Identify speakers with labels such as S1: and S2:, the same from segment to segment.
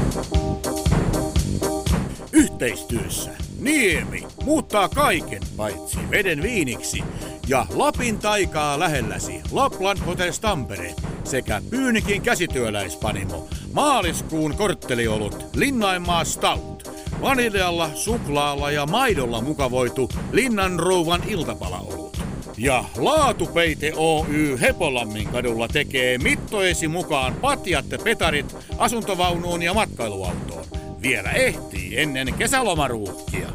S1: Yhteistyössä Niemi muuttaa kaiken paitsi veden viiniksi ja Lapin taikaa lähelläsi Lapland Hotels Tampere sekä Pyynikin käsityöläispanimo maaliskuun kortteliolut Linnanmaa Stout. Vaniljalla, suklaalla ja maidolla mukavoitu Linnanrouvan iltapalaolut. Ja Laatupeite Oy Hepolammin kadulla tekee mittojesi mukaan patjat ja petarit asuntovaunuun ja matkailuautoon. Vielä ehtii ennen kesälomaruuhkia.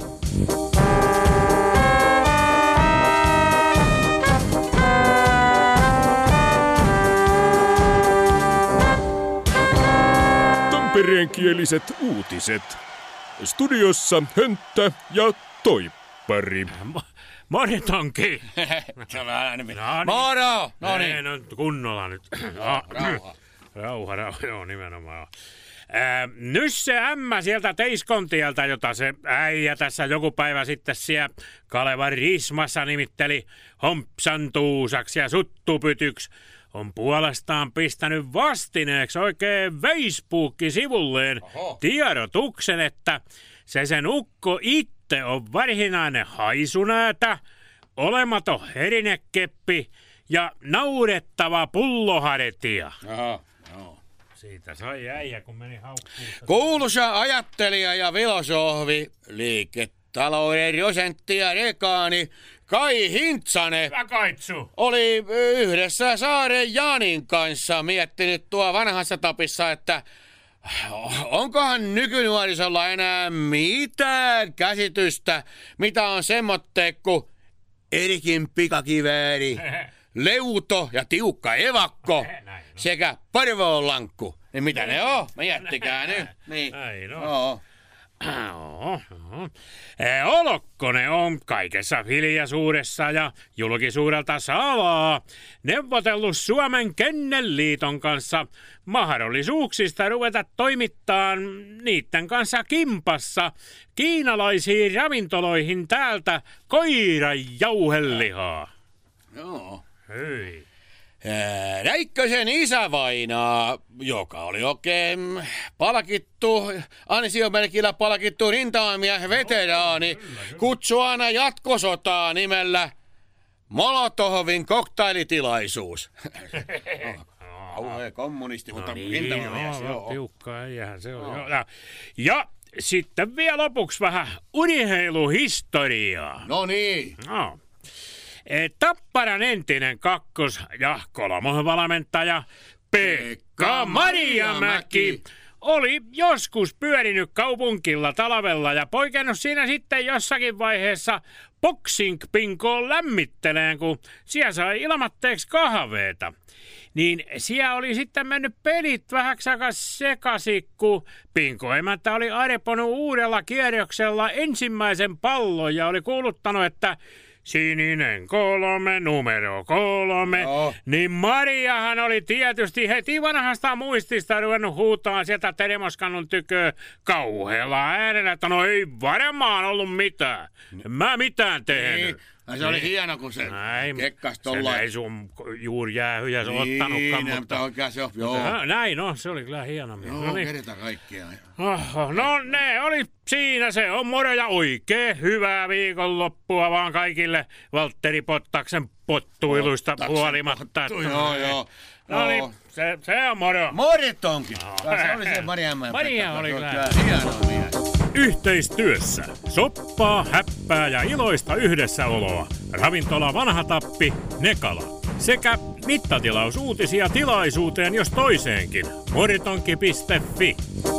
S2: Tampereenkieliset uutiset. Studiossa Hönttä ja Toippari.
S3: Monitonki!
S1: Moro! No niin.
S3: No kunnolla nyt.
S1: Rauha.
S3: Rauha, joo nimenomaan. Nyt se ämmä sieltä Teiskontielta, jota se äijä tässä joku päivä sitten siellä Kalevan Rismassa nimitteli hompsantuusaksi ja suttupytyksi, on puolestaan pistänyt vastineeksi oikein Facebook-sivulleen tiedotuksen, että sen ukko itse on varsinainen haisunäätä, olematon herinekeppi ja naurettava pullohartia.
S1: Aha, joo.
S3: Siitä sai äijä, kun meni haukkuun.
S1: Kuuluisa ajattelija ja filosofi, liiketalouden dosentti ja dekaani Kai Hintsanen oli yhdessä Saaren Janin kanssa miettinyt tuo vanhassa tapissa, että onkohan nykynuorisolla enää mitään käsitystä, mitä on semmoitteet kuin Erikin pikakivääri, leuto ja tiukka evakko sekä parvoonlankku. Niin mitä ne on? Miettikää nyt. Niin.
S3: No. Olokkonen on kaikessa hiljaisuudessa ja julkisuudelta salaa neuvotellut Suomen Kennelliiton kanssa mahdollisuuksista ruveta toimittaan niiden kanssa kimpassa kiinalaisiin ravintoloihin täältä koiran jauhelihaa.
S1: Joo.
S3: Hyi.
S1: Räikkösen isävainaa, joka oli oikein palkittu, ansiomerkillä palkittu rintamamiehen veteraani, kutsui aina jatkosotaa nimellä Molotovin koktailitilaisuus. Kauhea kommunisti, mutta rintamamies.
S3: Joo, tiukka äijähän se on. Ja sitten vielä lopuksi vähän urheiluhistoriaa.
S1: No niin.
S3: No. Tapparan entinen kakkos- ja kolmosvalmentaja Pekka Marjamäki oli joskus pyörinyt kaupunkilla talvella ja poikennut siinä sitten jossakin vaiheessa boxing-pinkoon lämmitteleen, kun siellä sai ilmatteeksi kahveeta. Niin siellä oli sitten mennyt pelit vähäksi aikaa sekaisin, kun pinkoemäntä oli areponut uudella kierroksella ensimmäisen pallon ja oli kuuluttanut, että sininen 3, numero 3.
S1: Joo.
S3: Niin Mariahan oli tietysti heti vanhasta muistista ruvennut huutaa sieltä Termoskannun tykö kauhealla äänellä, että no ei varmaan ollut mitään. En mä mitään tehnyt.
S1: Niin. Se oli hieno, kun se kekkas tollain.
S3: Se ei sun juurjäähyjä ottanutkaan, mutta
S1: oikein se on, joo.
S3: Näin on, se oli kyllä hieno.
S1: Joo, kerta kaikkiaan.
S3: No ne oli siinä, se on moro ja oikein hyvää viikonloppua vaan kaikille Valtteri Pottaksen pottuiluista huolimatta.
S1: Joo.
S3: No niin, se on moro.
S1: Moritonkin. Se oli se
S3: Maria oli kyllä.
S1: Hieno mies.
S3: Yhteistyössä soppaa, häppää ja iloista yhdessäoloa. Ravintola Vanha Tappi, Nekala. Sekä mittatilausuutisia tilaisuuteen jos toiseenkin. Moritonki.fi